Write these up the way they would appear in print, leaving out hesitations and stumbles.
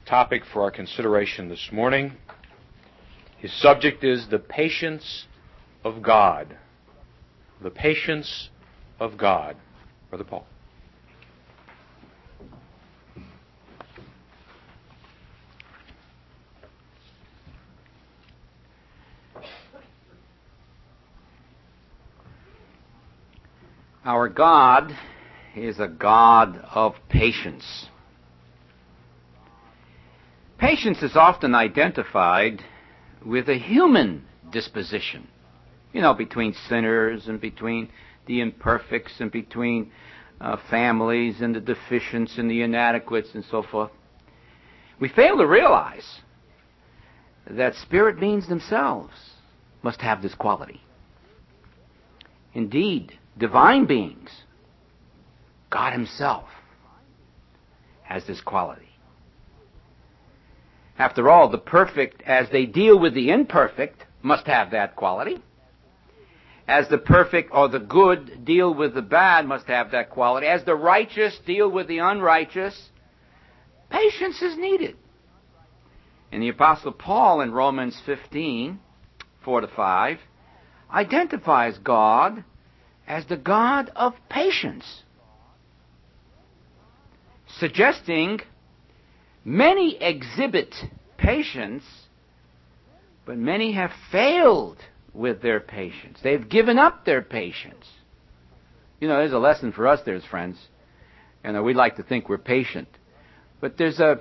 topic for our consideration this morning. His subject is the patience of God. The patience of God. Brother Paul. Our God is a God of patience. Patience is often identified with a human disposition, between sinners and between the imperfects and between families and the deficients and the inadequates and so forth. We fail to realize that spirit beings themselves must have this quality. Indeed, divine beings, God Himself, has this quality. After all, the perfect, as they deal with the imperfect, must have that quality. As the perfect or the good deal with the bad, must have that quality. As the righteous deal with the unrighteous, patience is needed. And the Apostle Paul in Romans 15, 4-5, identifies God as the God of patience, suggesting many exhibit patience, but many have failed with their patience. They've given up their patience. There's a lesson for us there, friends. We like to think we're patient, but there's a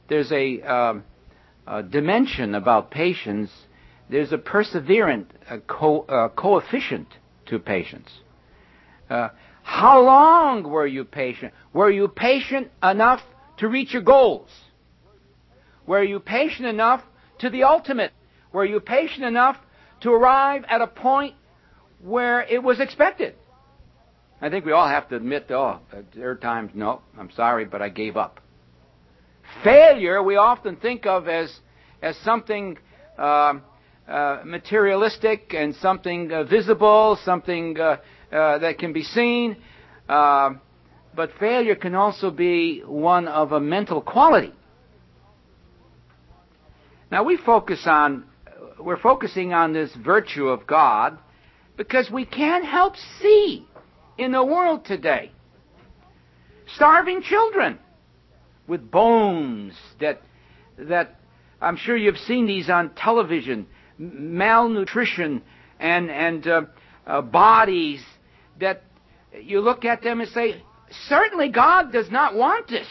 dimension about patience. There's a perseverant coefficient to patience. How long were you patient? Were you patient enough to reach your goals? Were you patient enough to the ultimate? Were you patient enough to arrive at a point where it was expected? I think we all have to admit, there are times, no, I'm sorry, but I gave up. Failure we often think of as something materialistic and something visible, something that can be seen. But failure can also be one of a mental quality. Now we're focusing on this virtue of God because we can't help see in the world today starving children with bones that I'm sure you've seen these on television, malnutrition and bodies that you look at them and say, certainly God does not want this.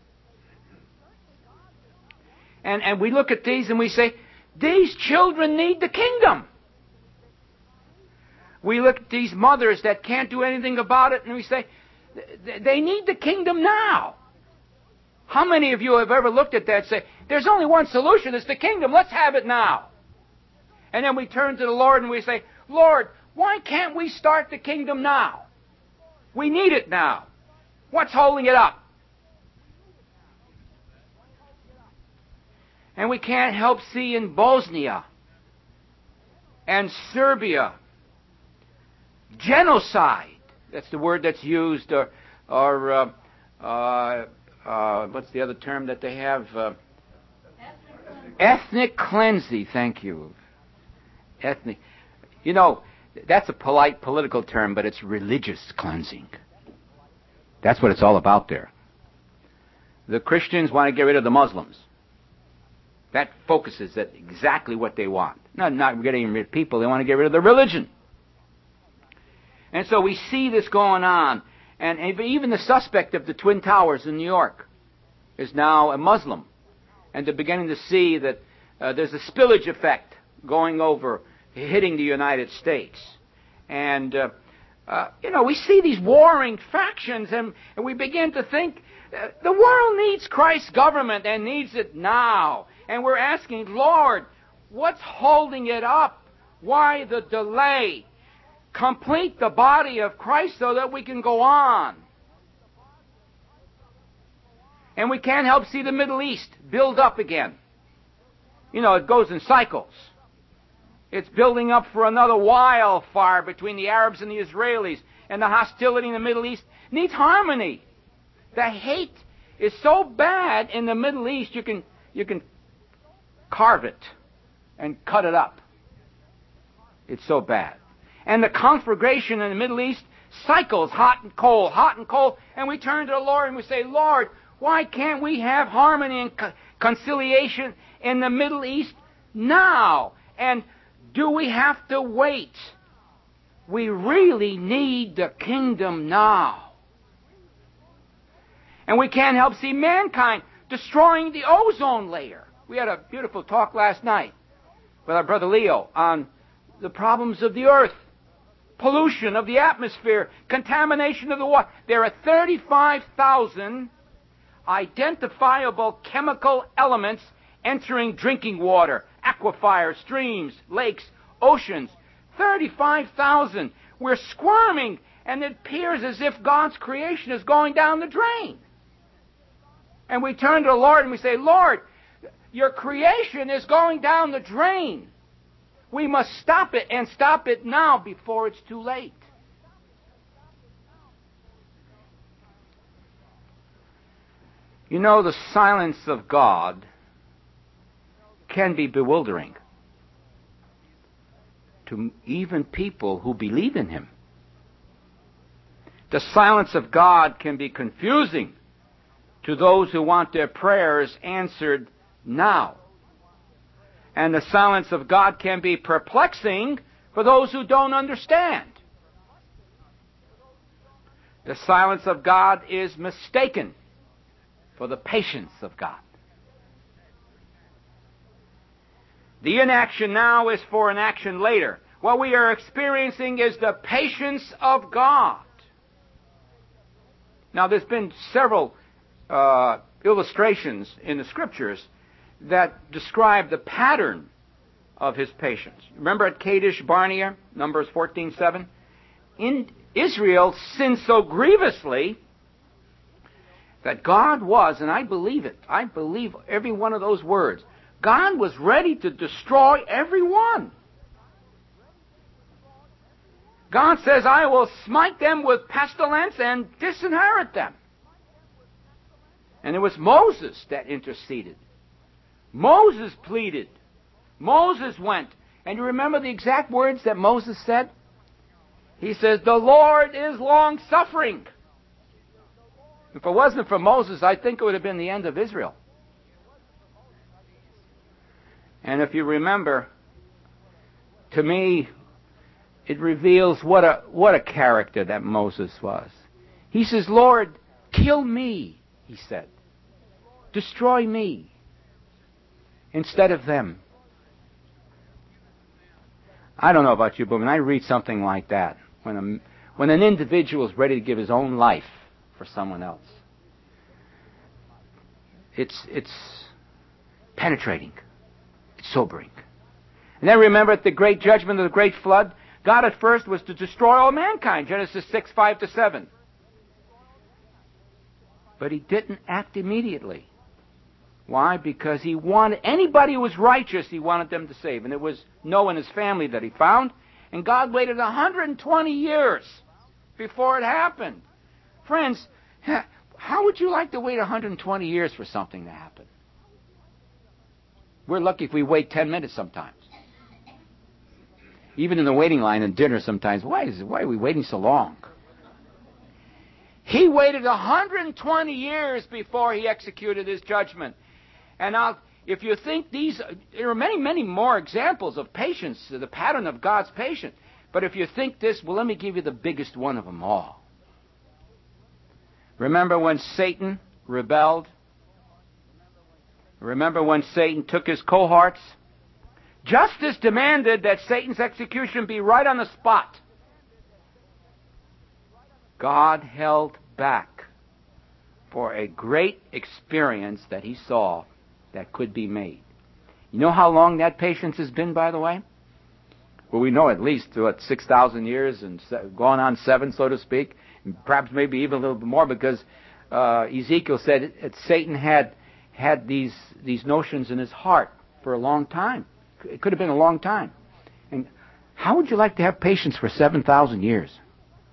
And we look at these and we say, these children need the kingdom. We look at these mothers that can't do anything about it and we say, they need the kingdom now. How many of you have ever looked at that and say, there's only one solution, it's the kingdom, let's have it now. And then we turn to the Lord and we say, Lord, why can't we start the kingdom now? We need it now. What's holding it up? And we can't help see in Bosnia and Serbia genocide. That's the word that's used, or what's the other term that they have? Ethnic cleansing. Thank you. Ethnic. That's a polite political term, but it's religious cleansing. That's what it's all about there. The Christians want to get rid of the Muslims. That focuses at exactly what they want. Not getting rid of people, they want to get rid of the religion. And so we see this going on. And even the suspect of the Twin Towers in New York is now a Muslim. And they're beginning to see that there's a spillage effect going over, hitting the United States. And, we see these warring factions, and we begin to think the world needs Christ's government and needs it now. And we're asking, Lord, what's holding it up? Why the delay? Complete the body of Christ so that we can go on. And we can't help see the Middle East build up again. It goes in cycles. It's building up for another wildfire between the Arabs and the Israelis. And the hostility in the Middle East needs harmony. The hate is so bad in the Middle East, you can you can carve it and cut it up. It's so bad. And the conflagration in the Middle East cycles, hot and cold, and we turn to the Lord and we say, Lord, why can't we have harmony and conciliation in the Middle East now? And do we have to wait? We really need the kingdom now. And we can't help see mankind destroying the ozone layer. We had a beautiful talk last night with our brother Leo on the problems of the earth, pollution of the atmosphere, contamination of the water. There are 35,000 identifiable chemical elements entering drinking water, aquifers, streams, lakes, oceans. 35,000. We're squirming, and it appears as if God's creation is going down the drain. And we turn to the Lord and we say, Lord, your creation is going down the drain. We must stop it, and stop it now before it's too late. You know, the silence of God can be bewildering to even people who believe in Him. The silence of God can be confusing to those who want their prayers answered now. And the silence of God can be perplexing for those who don't understand. The silence of God is mistaken for the patience of God. The inaction now is for an action later. What we are experiencing is the patience of God. Now, there's been several illustrations in the Scriptures that describe the pattern of His patience. Remember at Kadesh Barnea, Numbers 14:7? In Israel sinned so grievously that God was, and I believe it, I believe every one of those words, God was ready to destroy everyone. God says, I will smite them with pestilence and disinherit them. And it was Moses that interceded. Moses pleaded. Moses went. And you remember the exact words that Moses said? He says, the Lord is long-suffering. If it wasn't for Moses, I think it would have been the end of Israel. And if you remember, to me, it reveals what a character that Moses was. He says, Lord, kill me, he said. Destroy me instead of them. I don't know about you, but when I read something like that, when an individual is ready to give his own life for someone else, it's penetrating. It's sobering. And then remember at the great judgment of the great flood, God at first was to destroy all mankind, Genesis 6:5-7. But He didn't act immediately. Why? Because He wanted anybody who was righteous, He wanted them to save. And it was Noah and his family that He found. And God waited 120 years before it happened. Friends, how would you like to wait 120 years for something to happen? We're lucky if we wait 10 minutes sometimes. Even in the waiting line at dinner sometimes, why are we waiting so long? He waited 120 years before He executed His judgment. And now, if you think there are many, many more examples of patience, the pattern of God's patience. But if you think this, well, let me give you the biggest one of them all. Remember when Satan rebelled? Remember when Satan took his cohorts? Justice demanded that Satan's execution be right on the spot. God held back for a great experience that He saw that could be made. You know how long that patience has been, by the way? Well, we know at least, 6,000 years and going on 7, so to speak, and perhaps maybe even a little bit more, because Ezekiel said Satan had these notions in his heart for a long time. It could have been a long time. And how would you like to have patience for 7,000 years?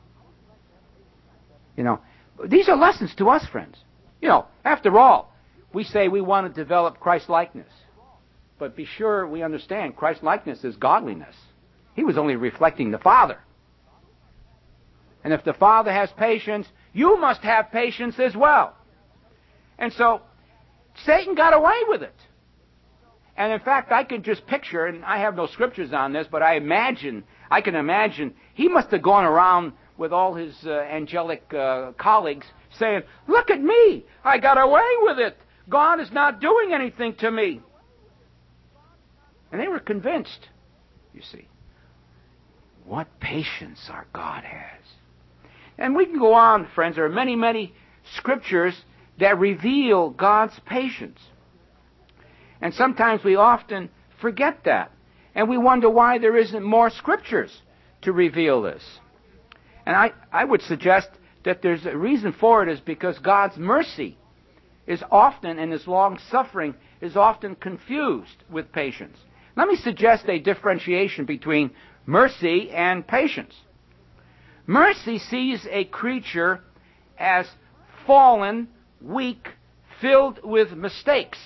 You know, these are lessons to us, friends. You know, after all, we say we want to develop Christ-likeness. But be sure we understand Christ-likeness is godliness. He was only reflecting the Father. And if the Father has patience, you must have patience as well. And so, Satan got away with it. And in fact, I can just picture, and I have no scriptures on this, but I can imagine, he must have gone around with all his angelic colleagues saying, "Look at me! I got away with it! God is not doing anything to me!" And they were convinced, you see. What patience our God has. And we can go on, friends. There are many, many scriptures that reveal God's patience. And sometimes we often forget that. And we wonder why there isn't more scriptures to reveal this. And I would suggest that there's a reason for it is because God's mercy is often, and His long-suffering is often confused with patience. Let me suggest a differentiation between mercy and patience. Mercy sees a creature as fallen, weak, filled with mistakes.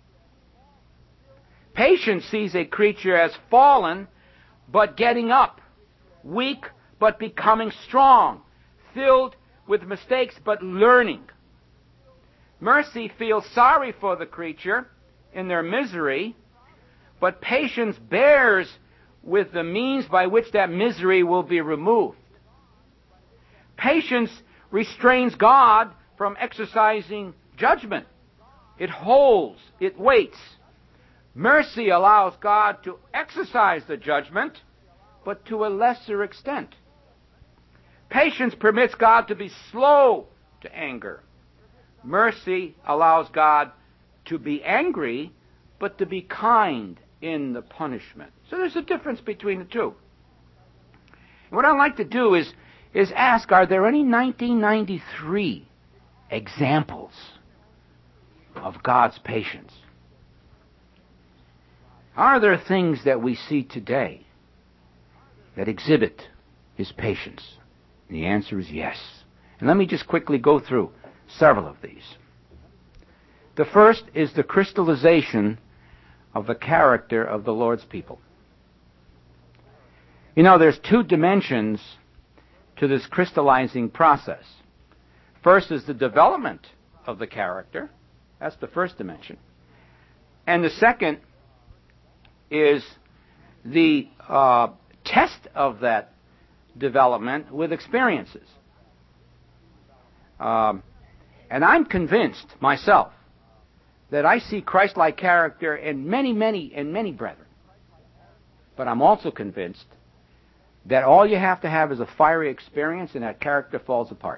Patience sees a creature as fallen, but getting up, weak, but becoming strong, filled with mistakes, but learning. Mercy feels sorry for the creature in their misery, but patience bears with the means by which that misery will be removed. Patience restrains God from exercising judgment. It holds, it waits. Mercy allows God to exercise the judgment, but to a lesser extent. Patience permits God to be slow to anger. Mercy allows God to be angry, but to be kind in the punishment. So there's a difference between the two. And what I'd like to do is ask, are there any 1993 examples of God's patience? Are there things that we see today that exhibit His patience? And the answer is yes. And let me just quickly go through several of these. The first is the crystallization of the character of the Lord's people. You know, there's two dimensions to this crystallizing process. First is the development of the character. That's the first dimension. And the second is the test of that development with experiences. And I'm convinced myself that I see Christ-like character in many brethren. But I'm also convinced that all you have to have is a fiery experience and that character falls apart.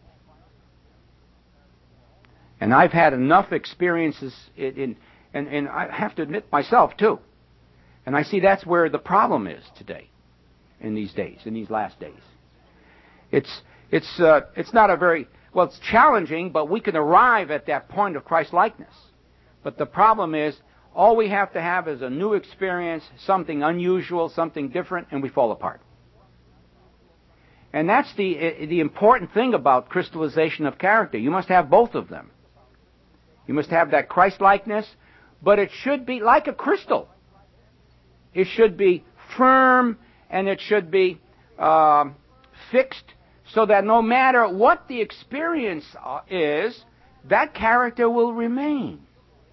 And I've had enough experiences and I have to admit myself too. And I see that's where the problem is today, in these days, in these last days. It's not a very, well, it's challenging, but we can arrive at that point of Christ-likeness. But the problem is, all we have to have is a new experience, something unusual, something different, and we fall apart. And that's the important thing about crystallization of character. You must have both of them. You must have that Christ-likeness, but it should be like a crystal. It should be firm, and it should be fixed, so that no matter what the experience is, that character will remain.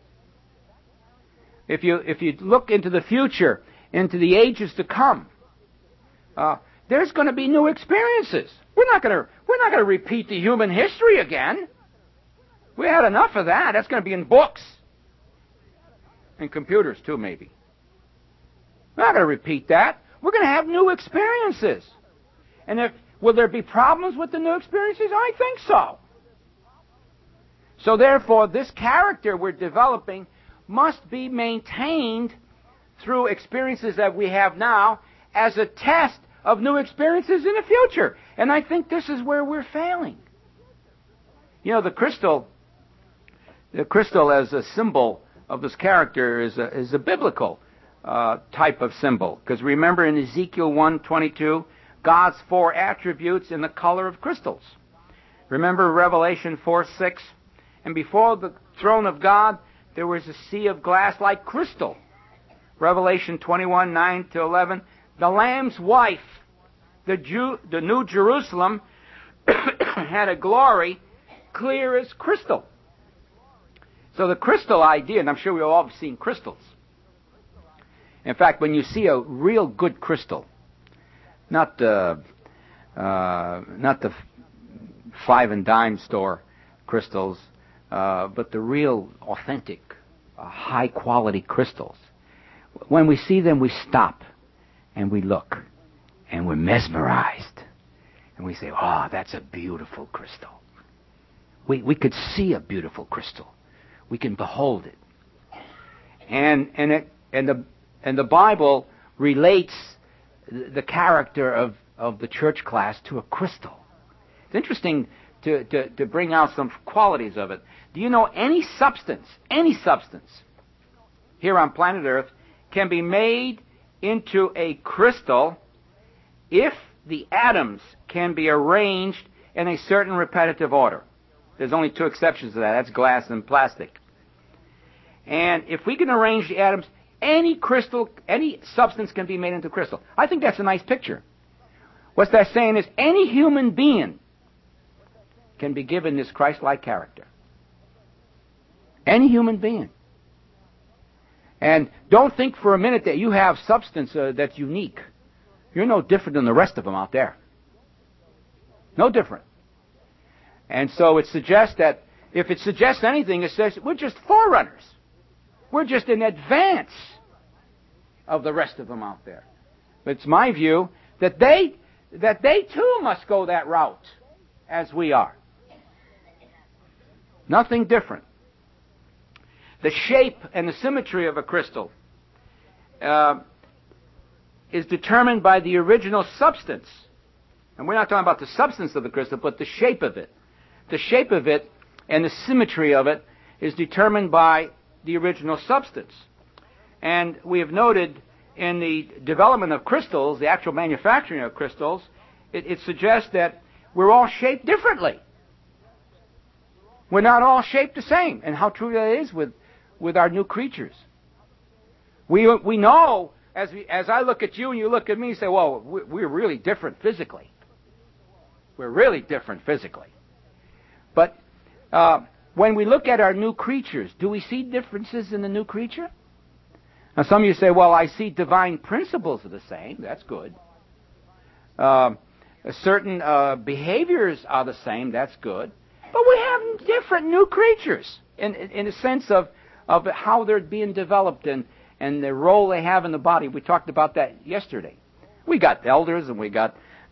If you look into the future, into the ages to come, there's going to be new experiences. We're not going to repeat the human history again. We had enough of that. That's going to be in books. And computers too, maybe. We're not going to repeat that. We're going to have new experiences. And will there be problems with the new experiences? I think so. So therefore, this character we're developing must be maintained through experiences that we have now as a test of new experiences in the future. And I think this is where we're failing. You know, the crystal as a symbol of this character is a biblical type of symbol. Because remember in Ezekiel 1:22, God's four attributes in the color of crystals. Remember Revelation 4:6, and before the throne of God, there was a sea of glass like crystal. Revelation 21, 9 to 11. The Lamb's wife, the New Jerusalem, had a glory clear as crystal. So the crystal idea, and I'm sure we've all seen crystals. In fact, when you see a real good crystal, not the 5 and dime store crystals, but the real authentic, high quality crystals, when we see them, we stop and we look and we're mesmerized. And we say, oh, that's a beautiful crystal. We could see a beautiful crystal. We can behold it. And the Bible relates the character of the church class to a crystal. It's interesting to bring out some qualities of it. Do you know any substance here on planet Earth can be made into a crystal if the atoms can be arranged in a certain repetitive order? There's only 2 exceptions to that. That's glass and plastic. And if we can arrange the atoms, any substance can be made into crystal. I think that's a nice picture. What that's saying is any human being can be given this Christ-like character. Any human being. And don't think for a minute that you have substance that's unique. You're no different than the rest of them out there. No different. And so it suggests that, if it suggests anything, it says we're just forerunners. We're just in advance of the rest of them out there. But it's my view that they too must go that route as we are. Nothing different. The shape and the symmetry of a crystal is determined by the original substance. And we're not talking about the substance of the crystal, but the shape of it. The shape of it and the symmetry of it is determined by the original substance. And we have noted in the development of crystals, the actual manufacturing of crystals, it suggests that we're all shaped differently. We're not all shaped the same. And how true that is with our new creatures. We know, as I look at you and you look at me, you say, well, we're really different physically. We're really different physically. But when we look at our new creatures, do we see differences in the new creature? Now, some of you say, well, I see divine principles are the same. That's good. Certain behaviors are the same. That's good. But we have different new creatures in the sense of how they're being developed and the role they have in the body. We talked about that yesterday. We got elders and we got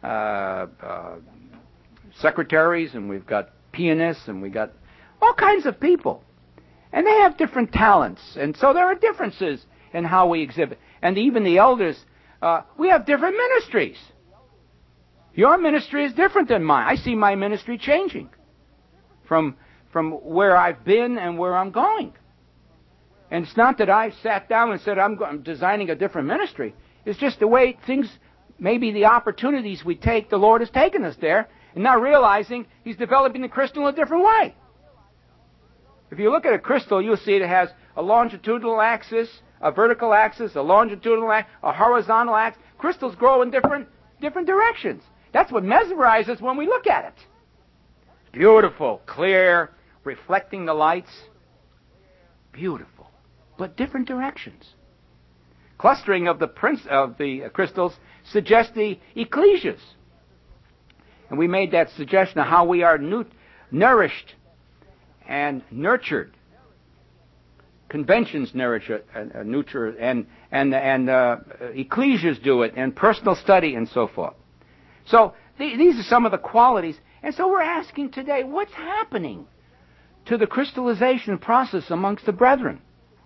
secretaries and we've got pianists and we got all kinds of people. And they have different talents. And so there are differences in how we exhibit. And even the elders, we have different ministries. Your ministry is different than mine. I see my ministry changing from where I've been and where I'm going. And it's not that I've sat down and said I'm designing a different ministry. It's just the way things, maybe the opportunities we take, the Lord has taken us there, and not realizing He's developing the crystal in a different way. If you look at a crystal, you'll see it has a longitudinal axis, a vertical axis, a longitudinal axis, a horizontal axis. Crystals grow in different directions. That's what mesmerizes when we look at it. Beautiful, clear, reflecting the lights. Beautiful, but different directions. Clustering of the crystals suggests the ecclesias. And we made that suggestion of how we are nourished and nurtured. Conventions nurture and ecclesias do it, and personal study and so forth. So these are some of the qualities. And so we're asking today, what's happening to the crystallization process amongst the brethren?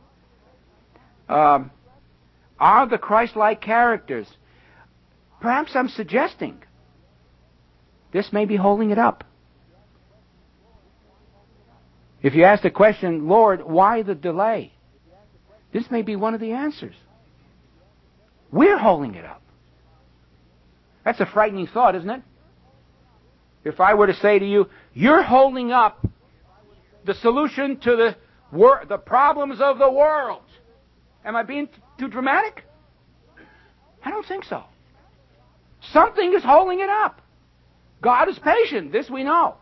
Are the Christ-like characters? Perhaps I'm suggesting this may be holding it up. If you ask the question, Lord, why the delay? This may be one of the answers. We're holding it up. That's a frightening thought, isn't it? If I were to say to you, you're holding up the solution to The problems of the world. Am I being too dramatic? I don't think so. Something is holding it up. God is patient. This we know.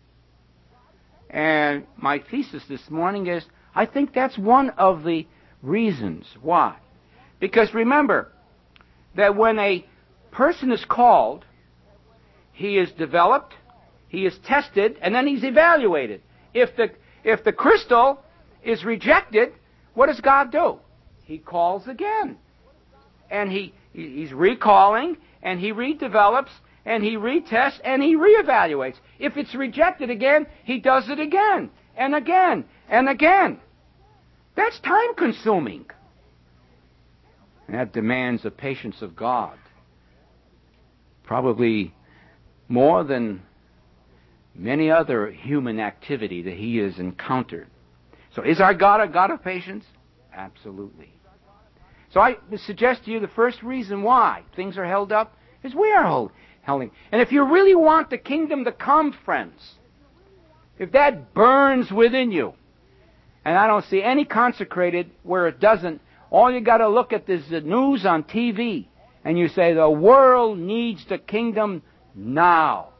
And my thesis this morning is, I think that's one of the reasons why. Because remember that when a person is called, he is developed, he is tested, and then he's evaluated. If the crystal is rejected, what does God do? He calls again. And he's recalling, and he redevelops, and he retests, and he reevaluates. If it's rejected again, he does it again, and again, and again. That's time-consuming. And that demands the patience of God. Probably more than many other human activity that he has encountered. So is our God a God of patience? Absolutely. So I suggest to you the first reason why things are held up is we are holding. And if you really want the kingdom to come, friends, if that burns within you, and I don't see any consecrated where it doesn't, all you got to look at is the news on TV, and you say the world needs the kingdom now.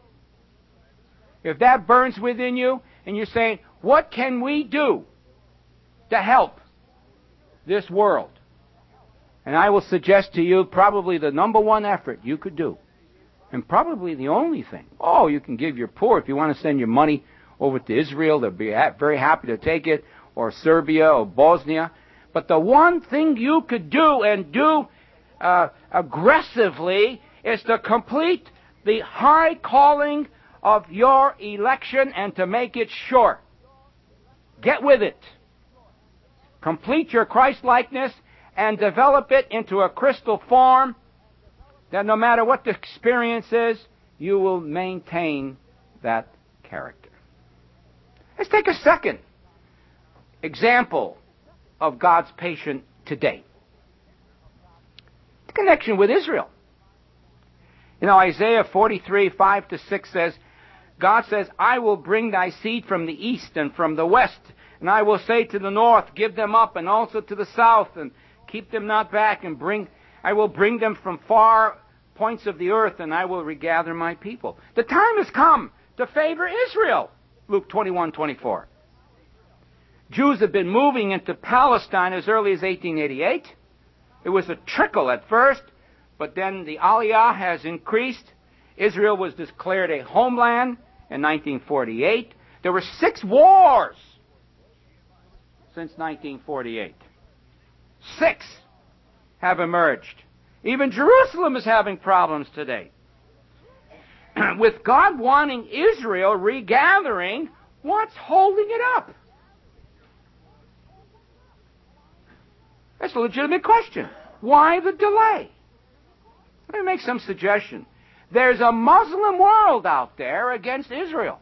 If that burns within you, and you're saying, what can we do to help this world? And I will suggest to you probably the number one effort you could do, and probably the only thing. Oh, you can give your poor. If you want to send your money over to Israel, they'll be very happy to take it, or Serbia, or Bosnia. But the one thing you could do, and do aggressively, is to complete the high calling of your election and to make it sure. Get with it. Complete your Christ-likeness and develop it into a crystal form that no matter what the experience is, you will maintain that character. Let's take a second example of God's patience today. The connection with Israel. You know, Isaiah 43, 5-6 says, God says, I will bring thy seed from the east and from the west, and I will say to the north, give them up, and also to the south, and keep them not back, and I will bring them from far points of the earth, and I will regather my people. The time has come to favor Israel. Luke 21:24. Jews have been moving into Palestine as early as 1888. It was a trickle at first, but then the Aliyah has increased. Israel was declared a homeland in 1948. There were 6 wars since 1948. 6 have emerged. Even Jerusalem is having problems today. With God wanting Israel regathering, what's holding it up? That's a legitimate question. Why the delay? Let me make some suggestion. There's a Muslim world out there against Israel.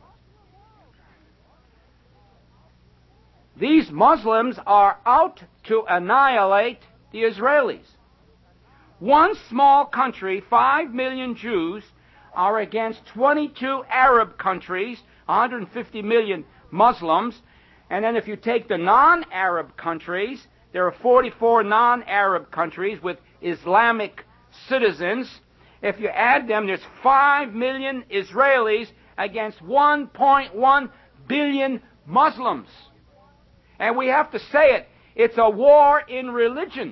These Muslims are out to annihilate the Israelis. One small country, 5 million Jews, are against 22 Arab countries, 150 million Muslims. And then if you take the non-Arab countries, there are 44 non-Arab countries with Islamic citizens. If you add them, there's 5 million Israelis against 1.1 billion Muslims. And we have to say it, it's a war in religion.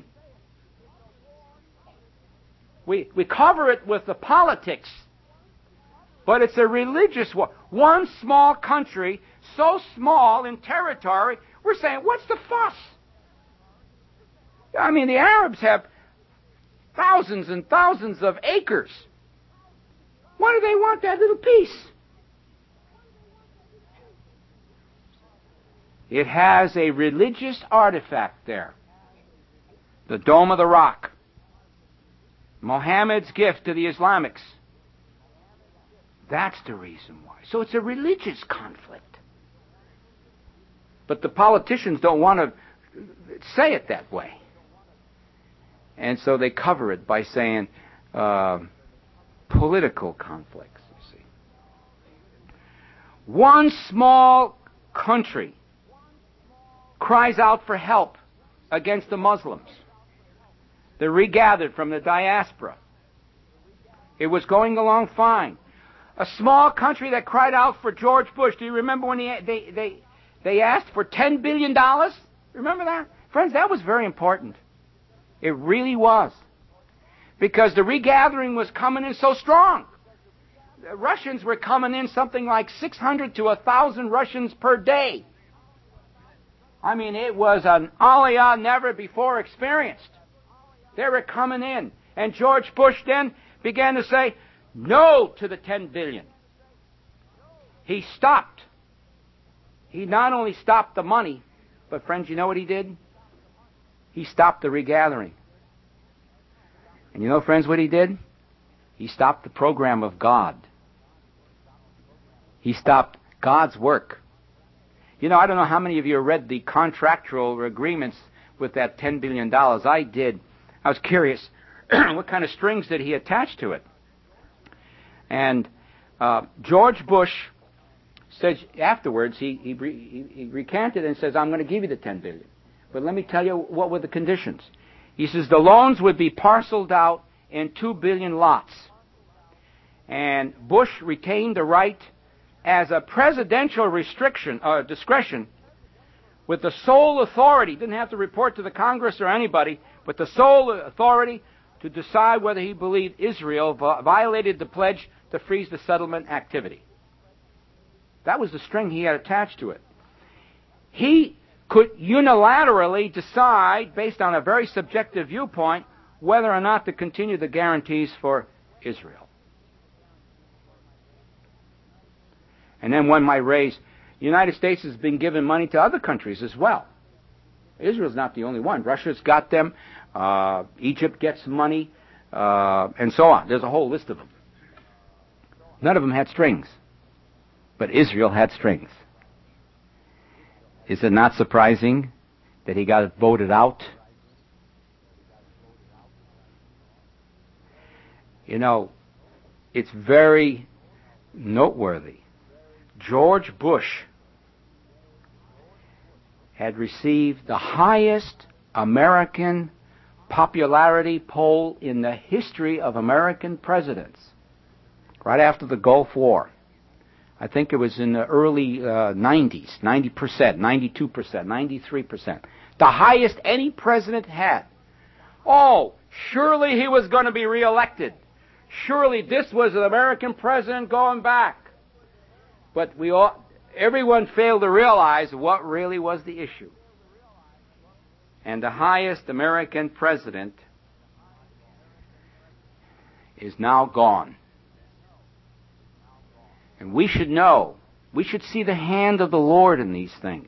We cover it with the politics, but it's a religious war. One small country, so small in territory, we're saying, what's the fuss? I mean, the Arabs have thousands and thousands of acres. Why do they want that little piece? It has a religious artifact there. The Dome of the Rock. Mohammed's gift to the Islamics. That's the reason why. So it's a religious conflict. But the politicians don't want to say it that way. And so they cover it by saying political conflicts, you see. One small country cries out for help against the Muslims. They're regathered from the diaspora. It was going along fine. A small country that cried out for George Bush. Do you remember when they asked for $10 billion? Remember that? Friends, that was very important. It really was. Because the regathering was coming in so strong. The Russians were coming in something like 600 to 1,000 Russians per day. I mean, it was an aliyah never before experienced. They were coming in. And George Bush then began to say no to the $10 billion. He stopped. He not only stopped the money, but friends, you know what he did? He stopped the regathering. And you know, friends, what he did? He stopped the program of God. He stopped God's work. You know, I don't know how many of you read the contractual agreements with that $10 billion. I did. I was curious, what kind of strings did he attach to it? And George Bush said afterwards, he recanted and says, I'm going to give you the $10 billion. But let me tell you what were the conditions. He says the loans would be parceled out in 2 billion lots. And Bush retained the right as a presidential discretion with the sole authority, didn't have to report to the Congress or anybody, but the sole authority to decide whether he believed Israel violated the pledge to freeze the settlement activity. That was the string he had attached to it. He could unilaterally decide, based on a very subjective viewpoint, whether or not to continue the guarantees for Israel. And then one might raise, the United States has been giving money to other countries as well. Israel's not the only one. Russia's got them. Egypt gets money, and so on. There's a whole list of them. None of them had strings, but Israel had strings. Is it not surprising that he got voted out? You know, it's very noteworthy. George Bush had received the highest American popularity poll in the history of American presidents, right after the Gulf War. I think it was in the early 90s, 90%, 92%, 93%. The highest any president had. Oh, surely he was going to be reelected. Surely this was an American president going back. But everyone failed to realize what really was the issue. And the highest American president is now gone. And we should know, we should see the hand of the Lord in these things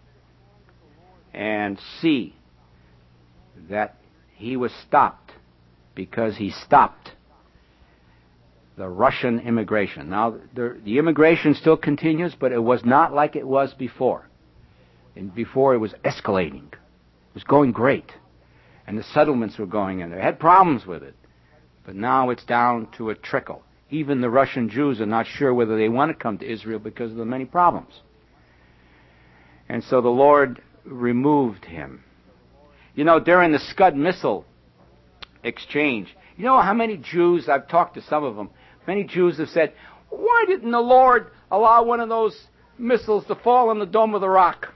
and see that he was stopped because he stopped the Russian immigration. Now, the immigration still continues, but it was not like it was before. And before it was escalating. It was going great. And the settlements were going in. They had problems with it. But now it's down to a trickle. Even the Russian Jews are not sure whether they want to come to Israel because of the many problems. And so the Lord removed him. You know, during the Scud missile exchange, you know how many Jews, I've talked to some of them, many Jews have said, why didn't the Lord allow one of those missiles to fall on the Dome of the Rock?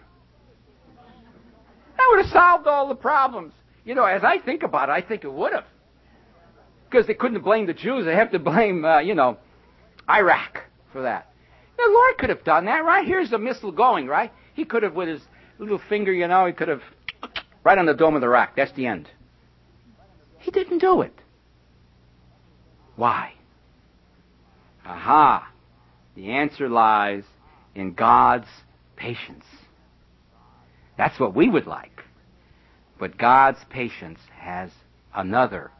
That would have solved all the problems. You know, as I think about it, I think it would have. Because they couldn't blame the Jews. They have to blame, Iraq for that. The Lord could have done that, right? Here's a missile going, right? He could have, with his little finger, he could have, right on the Dome of the Rock. That's the end. He didn't do it. Why? Aha! The answer lies in God's patience. That's what we would like. But God's patience has another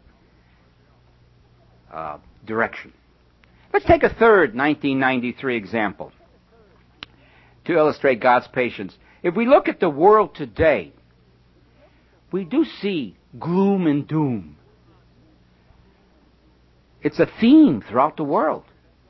direction. Let's take a third 1993 example to illustrate God's patience. If we look at the world today, we do see gloom and doom. It's a theme throughout the world.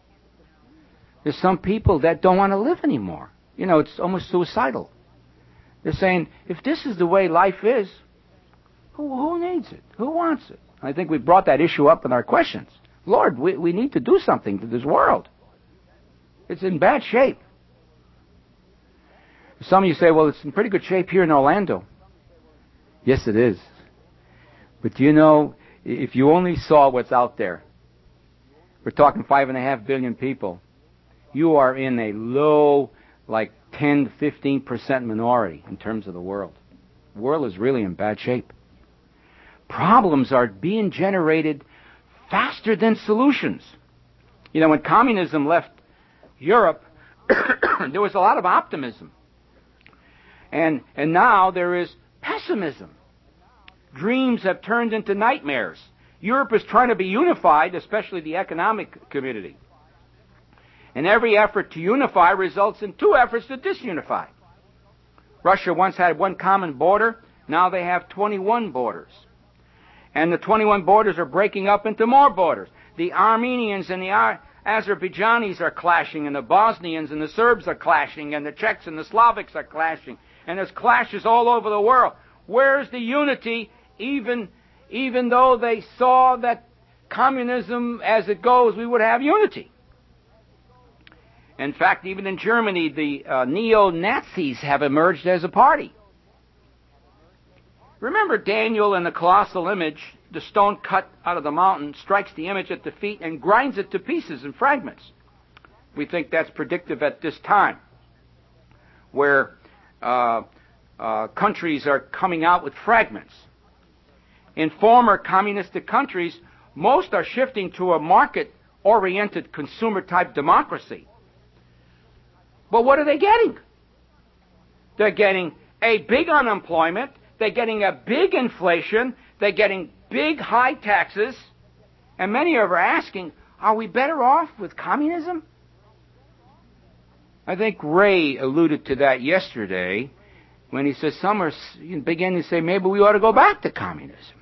There's some people that don't want to live anymore. You know, it's almost suicidal. They're saying, if this is the way life is, who needs it? Who wants it? I think we brought that issue up in our questions. Lord, we need to do something to this world. It's in bad shape. Some of you say, well, it's in pretty good shape here in Orlando. Yes, it is. But do you know, if you only saw what's out there, we're talking 5.5 billion people, you are in a low, like 10 to 15% minority in terms of the world. The world is really in bad shape. Problems are being generated faster than solutions. You know, when communism left Europe, there was a lot of optimism. And now there is pessimism. Dreams have turned into nightmares. Europe is trying to be unified, especially the economic community. And every effort to unify results in two efforts to disunify. Russia once had one common border. Now they have 21 borders. And the 21 borders are breaking up into more borders. The Armenians and the Azerbaijanis are clashing, and the Bosnians and the Serbs are clashing, and the Czechs and the Slavics are clashing. And there's clashes all over the world. Where's the unity, even though they saw that communism, as it goes, we would have unity? In fact, even in Germany, the neo-Nazis have emerged as a party. Remember Daniel in the colossal image, the stone cut out of the mountain strikes the image at the feet and grinds it to pieces and fragments. We think that's predictive at this time, where countries are coming out with fragments. In former communistic countries, most are shifting to a market-oriented consumer-type democracy. But what are they getting? They're getting a big unemployment, they're getting a big inflation, they're getting big high taxes, and many of them are asking, are we better off with communism? I think Ray alluded to that yesterday when he says some are beginning to say maybe we ought to go back to communism.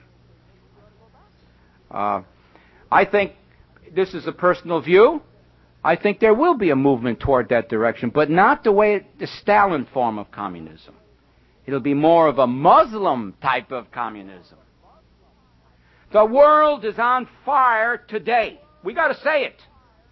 I think this is a personal view. I think there will be a movement toward that direction, but not the Stalin form of communism. It'll be more of a Muslim type of communism. The world is on fire today. We got to say it.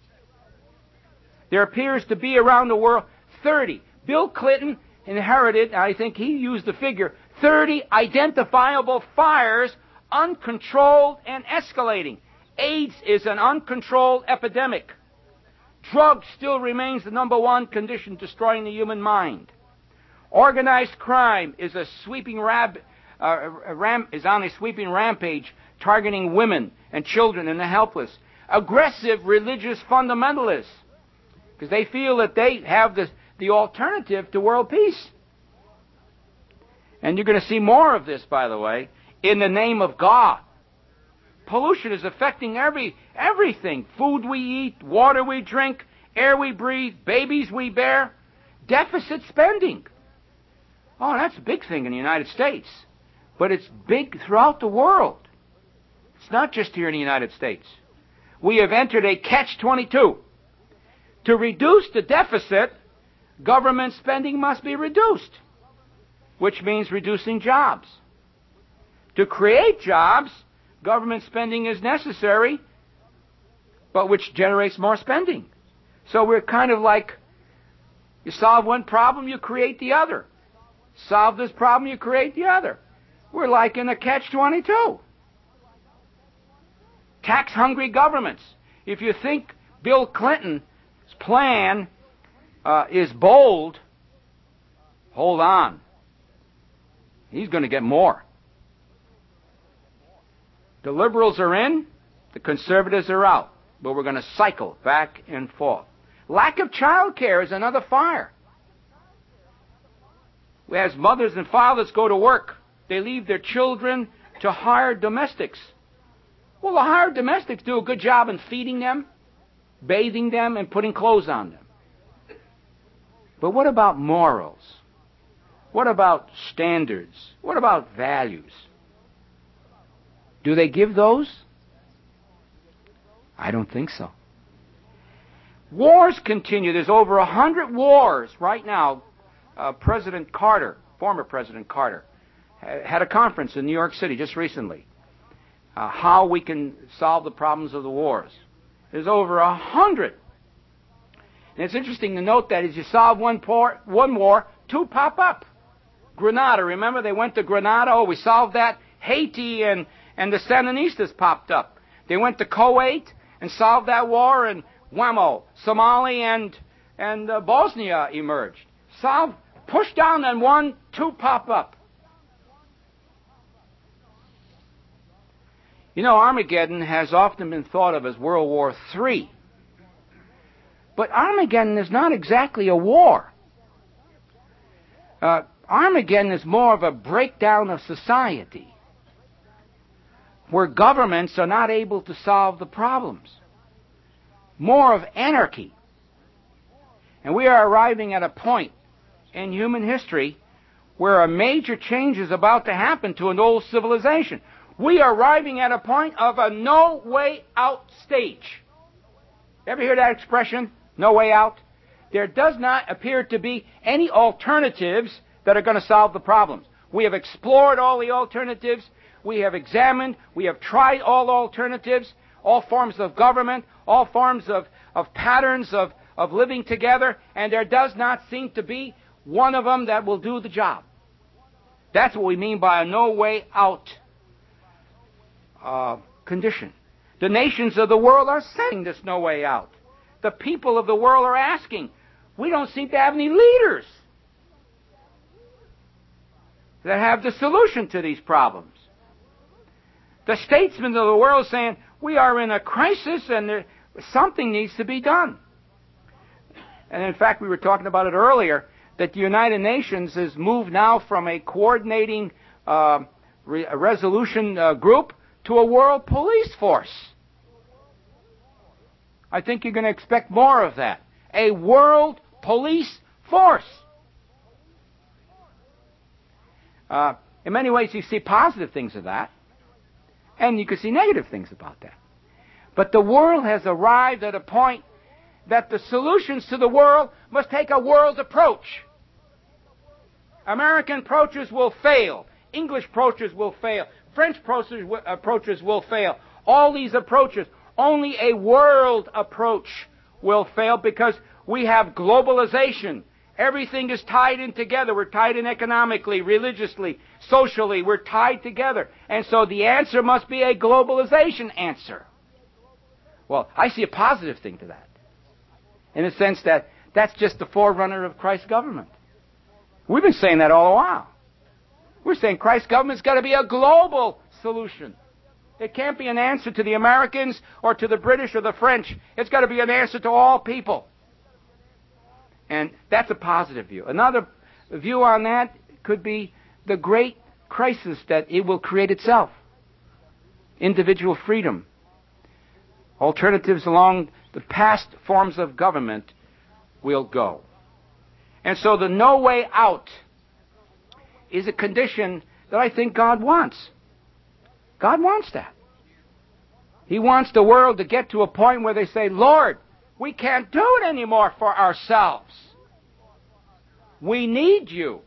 There appears to be around the world 30. Bill Clinton inherited, I think he used the figure, 30 identifiable fires, uncontrolled and escalating. AIDS is an uncontrolled epidemic. Drugs still remains the number one condition destroying the human mind. Organized crime is a sweeping is on a sweeping rampage, targeting women and children and the helpless. Aggressive religious fundamentalists, because they feel that they have the alternative to world peace. And you're going to see more of this, by the way, in the name of God. Pollution is affecting everything. Food we eat, water we drink, air we breathe, babies we bear. Deficit spending. Oh, that's a big thing in the United States. But it's big throughout the world. It's not just here in the United States. We have entered a catch-22. To reduce the deficit, government spending must be reduced, which means reducing jobs. To create jobs, government spending is necessary, but which generates more spending. So we're kind of like, you solve one problem, you create the other. Solve this problem, you create the other. We're like in a catch-22. Tax-hungry governments. If you think Bill Clinton's plan is bold, hold on. He's going to get more. The liberals are in, the conservatives are out. But we're going to cycle back and forth. Lack of child care is another fire. As mothers and fathers go to work, they leave their children to hired domestics. Well, the hired domestics do a good job in feeding them, bathing them, and putting clothes on them. But what about morals? What about standards? What about values? Do they give those? I don't think so. Wars continue. There's over 100 wars right now. President Carter former President Carter, had a conference in New York City just recently. How we can solve the problems of the wars. There's over 100. And it's interesting to note that as you solve one war, 2 pop up. Grenada, remember they went to Grenada? Oh, we solved that. Haiti and the Sandinistas popped up. They went to Kuwait and solved that war, and whammo, Somalia and Bosnia emerged. Push down on 1, 2 pop up. You know, Armageddon has often been thought of as World War III. But Armageddon is not exactly a war. Armageddon is more of a breakdown of society, where governments are not able to solve the problems. More of anarchy. And we are arriving at a point in human history where a major change is about to happen to an old civilization. We are arriving at a point of a no-way-out stage. Ever hear that expression? No way out? There does not appear to be any alternatives that are going to solve the problems. We have explored all the alternatives. We have examined. We have tried all alternatives, all forms of government, all forms of patterns of living together, and there does not seem to be one of them that will do the job. That's what we mean by a no-way-out condition. The nations of the world are saying there's no way out. The people of the world are asking. We don't seem to have any leaders that have the solution to these problems. The statesmen of the world saying, we are in a crisis and something needs to be done. And in fact, we were talking about it earlier, that the United Nations has moved now from a coordinating resolution group to a world police force. I think you're going to expect more of that. A world police force. In many ways, you see positive things of that, and you can see negative things about that. But the world has arrived at a point that the solutions to the world must take a world approach. American approaches will fail. English approaches will fail. French approaches will fail. All these approaches, only a world approach will fail because we have globalization. Everything is tied in together. We're tied in economically, religiously, socially. We're tied together. And so the answer must be a globalization answer. Well, I see a positive thing to that, in the sense that that's just the forerunner of Christ's government. We've been saying that all the while. We're saying Christ's government's got to be a global solution. It can't be an answer to the Americans or to the British or the French. It's got to be an answer to all people. And that's a positive view. Another view on that could be the great crisis that it will create itself. Individual freedom. Alternatives along the past forms of government will go. And so the no way out is a condition that I think God wants. God wants that. He wants the world to get to a point where they say, Lord, we can't do it anymore for ourselves. We need you.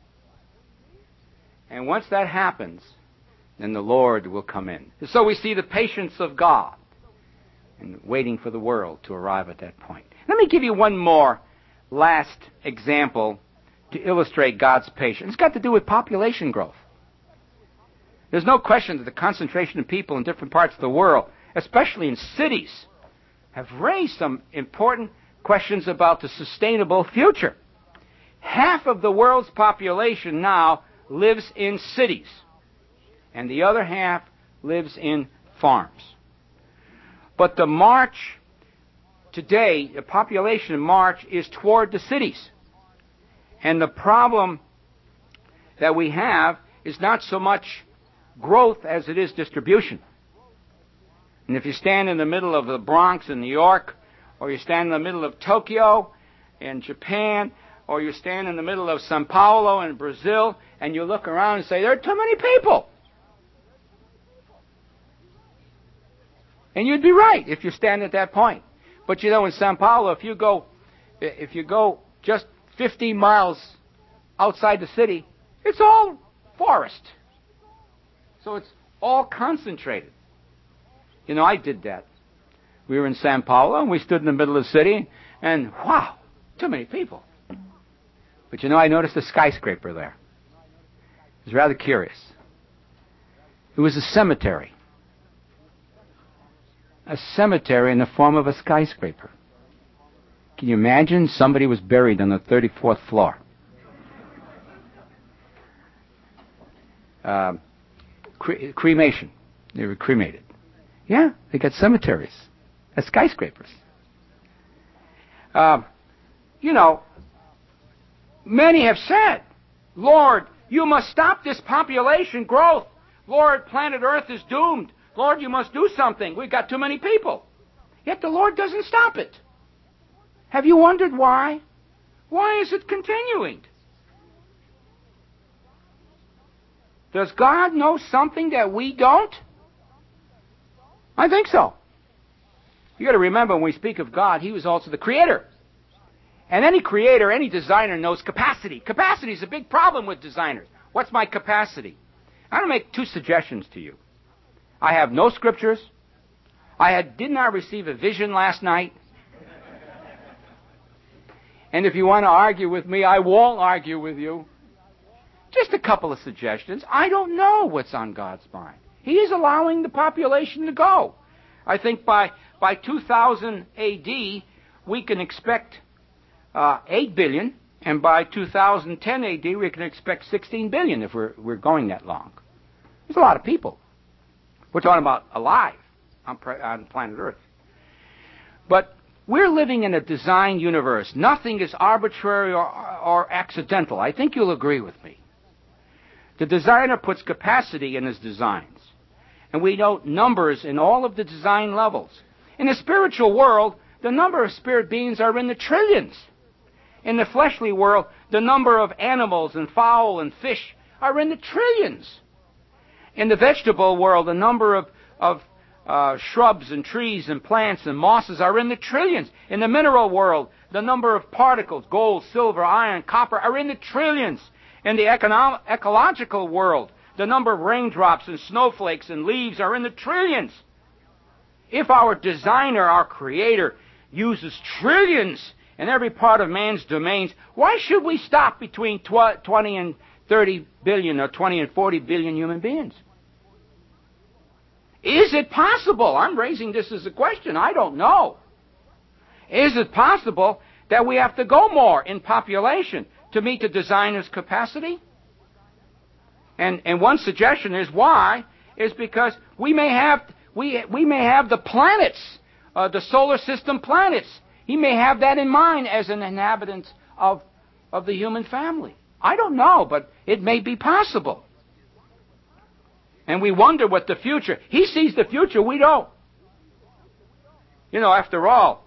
And once that happens, then the Lord will come in. So we see the patience of God and waiting for the world to arrive at that point. Let me give you one more last example to illustrate God's patience. It's got to do with population growth. There's no question that the concentration of people in different parts of the world, especially in cities, have raised some important questions about the sustainable future. Half of the world's population now lives in cities, and the other half lives in farms. But the march today, the population march is toward the cities. And the problem that we have is not so much growth as it is distribution. And if you stand in the middle of the Bronx in New York, or you stand in the middle of Tokyo in Japan, or you stand in the middle of Sao Paulo in Brazil, and you look around and say, there are too many people. And you'd be right if you stand at that point. But you know, in Sao Paulo, if you go just 50 miles outside the city, It's all forest. So it's all concentrated. You know, I did that. We were in Sao Paulo, and we stood in the middle of the city, and wow, too many people. But you know, I noticed a skyscraper there. It was rather curious. It was a cemetery. A cemetery in the form of a skyscraper. Can you imagine somebody was buried on the 34th floor? Cremation. They were cremated. Yeah, they got cemeteries as skyscrapers. You know, many have said, Lord, you must stop this population growth. Lord, planet Earth is doomed. Lord, you must do something. We've got too many people. Yet the Lord doesn't stop it. Have you wondered why? Why is it continuing? Does God know something that we don't? I think so. You got to remember, when we speak of God, He was also the creator. And any creator, any designer knows capacity. Capacity is a big problem with designers. What's my capacity? I'm going to make two suggestions to you. I have no scriptures. Did not receive a vision last night. And if you want to argue with me, I won't argue with you. Just a couple of suggestions. I don't know what's on God's mind. He is allowing the population to go. I think by 2000 A.D., we can expect 8 billion, and by 2010 A.D., we can expect 16 billion if we're going that long. There's a lot of people. We're talking about alive on planet Earth. But we're living in a design universe. Nothing is arbitrary or accidental. I think you'll agree with me. The designer puts capacity in his designs. And we note numbers in all of the design levels. In the spiritual world, the number of spirit beings are in the trillions. In the fleshly world, the number of animals and fowl and fish are in the trillions. In the vegetable world, the number of shrubs and trees and plants and mosses are in the trillions. In the mineral world, the number of particles, gold, silver, iron, copper, are in the trillions. In the ecological world, the number of raindrops and snowflakes and leaves are in the trillions. If our designer, our creator, uses trillions in every part of man's domains, why should we stop between 20 and 30 billion or 20 and 40 billion human beings? Is it possible? I'm raising this as a question. I don't know. Is it possible that we have to go more in population to meet the designer's capacity? And one suggestion is why is because we may have the planets, the solar system planets. He may have that in mind as an inhabitant of the human family. I don't know, but it may be possible. And we wonder what the future. He sees the future, we don't. You know, after all,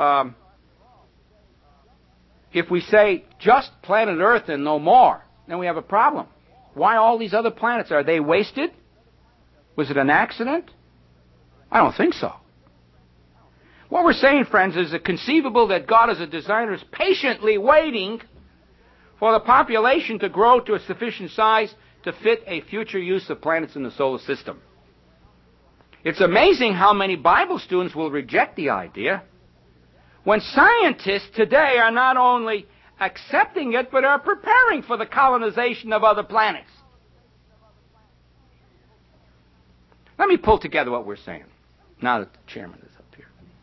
if we say just planet Earth and no more, then we have a problem. Why all these other planets? Are they wasted? Was it an accident? I don't think so. What we're saying, friends, is it conceivable that God as a designer is patiently waiting for the population to grow to a sufficient size to fit a future use of planets in the solar system. It's amazing how many Bible students will reject the idea when scientists today are not only accepting it, but are preparing for the colonization of other planets. Let me pull together what we're saying, now that the chairman is up here.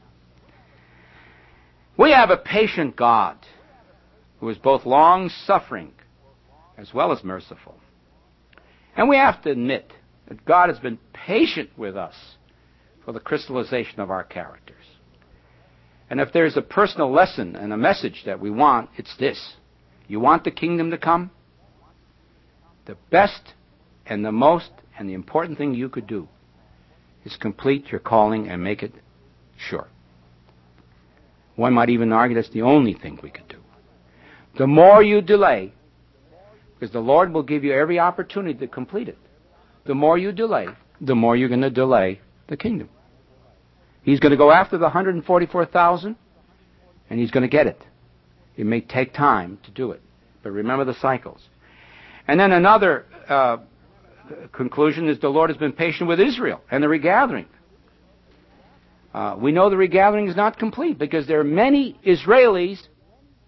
We have a patient God who is both long-suffering as well as merciful. And we have to admit that God has been patient with us for the crystallization of our characters. And if there's a personal lesson and a message that we want, it's this. You want the kingdom to come? The best and the most and the important thing you could do is complete your calling and make it sure. One might even argue that's the only thing we could do. The more you delay, because the Lord will give you every opportunity to complete it, the more you delay, the more you're going to delay the kingdom. He's going to go after the 144,000, and he's going to get it. It may take time to do it, but remember the cycles. And then another conclusion is the Lord has been patient with Israel and the regathering. We know the regathering is not complete because there are many Israelis